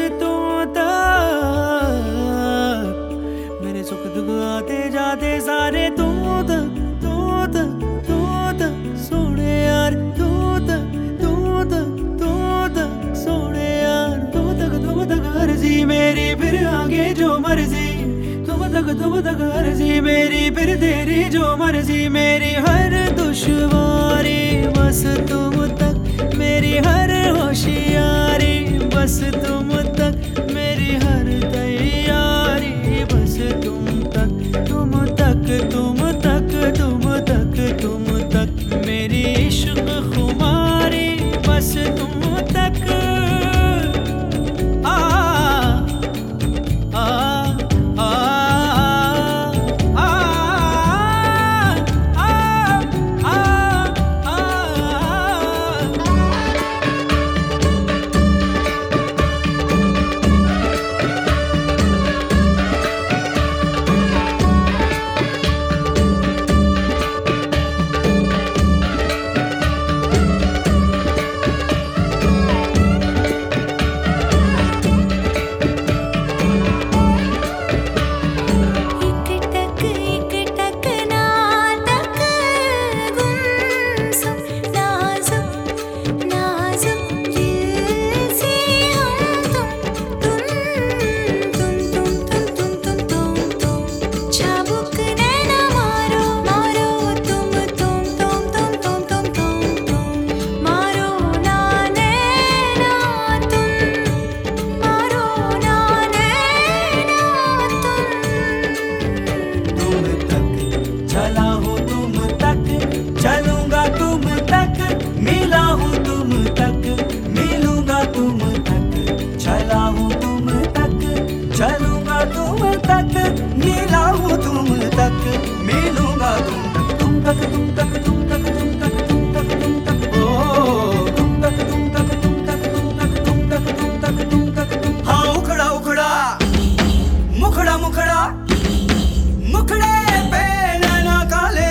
तुम तक, मेरे सुख दुख आते जाते सारे तुम तक, तुम तक, तुम तक सोने यार, तुम तक, तुम तक, तुम तक सोने यार, तुम तक अर्जी मेरी फिर आगे जो मर्जी, तुम तक अर्जी मेरी फिर तेरी जो मर्जी, मेरी हर दुश्वारी बस तुम तक, मेरी हर होशियारी बस तुम तक, मेरी हर तैयारी बस तुम तक, तुम तक, तुम तक, तुम तक, तुम तक, मेरी इश्क खुमारी बस तुम तक। आ आ आ चलूंगा तुम तक, मिला हूँ तुम तक, मिलूंगा तुम तक, चला हूँ तुम तक, चलूंगा तुम तक, मिला हूँ तुम तक, मिलूंगा तुम तक, तुम तक, तुम तक, तुम तक, तुम तक, तुम तक, तुम तक, ओ तुम तक, तुम तक, तुम तक, तुम तक, तुम तक, तुम तक, तुम तक, हाँ उखड़ा उखड़ा, मुखड़ा मुखड़ा, मुखड़े पे नैना काले,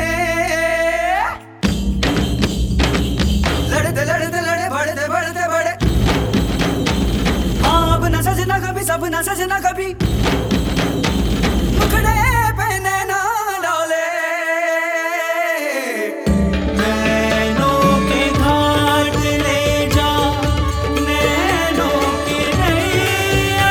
सजना कभी सपना सजना कभी, मुखड़े पे नैना डाले, नैनों के घाट ले जा, नैनों की नैया,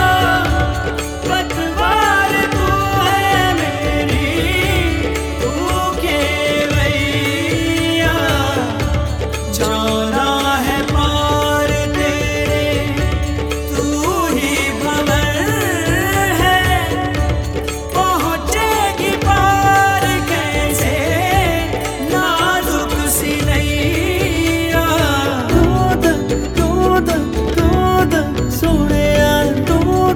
पतवार तू है मेरी, तू केवैया, जाना है पार तेरे, तू ही भंवर है, पहुंचेगी पार कैसे नाजुक सी नैया, तू तक सोने यार, तू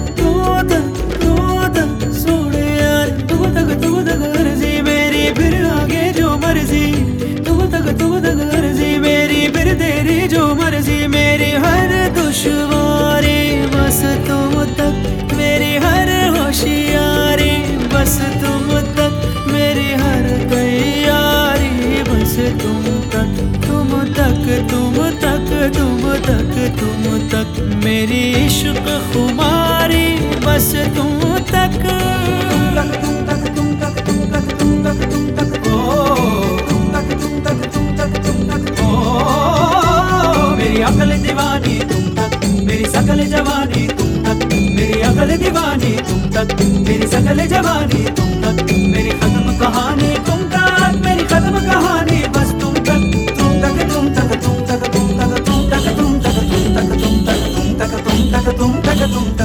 तक सोने यार, तू तक अर्जी मेरी फिर आगे जो मर्जी, तू तक अर्जी मेरी फिर तेरी जो मर्जी, मेरी हर दुश्वारी बस तुम तक, मेरी हर होशियारी बस तुम तक, मेरी हर तैयारी बस तुम तक, तुम तक, तुम तक, तुम तक, तुम तक, मेरी इश्क खुमारी बस तुम तक, तुम तक, तुम तक, तुम तक, तुम तक, तुम तक, तुम तक, ओ तुम तक, तुम तक, तुम तक, तुम तक, ओ मेरी अकल दीवानी तुम तक, मेरी सकल जवानी तुम तक, मेरी अकल दीवानी तुम तक, मेरी सकल जवानी तुम तक, मेरी खत्म कहानी तुम तक, मेरी खत्म कहानी बस तुम तक, तुम तक, तुम तक, तुम तक, तुम तक, तुम तक, तुम तक, तुम तक, तुम तक, तुम तक, तुम तक, तुम तक, तुम तक, तुम तक।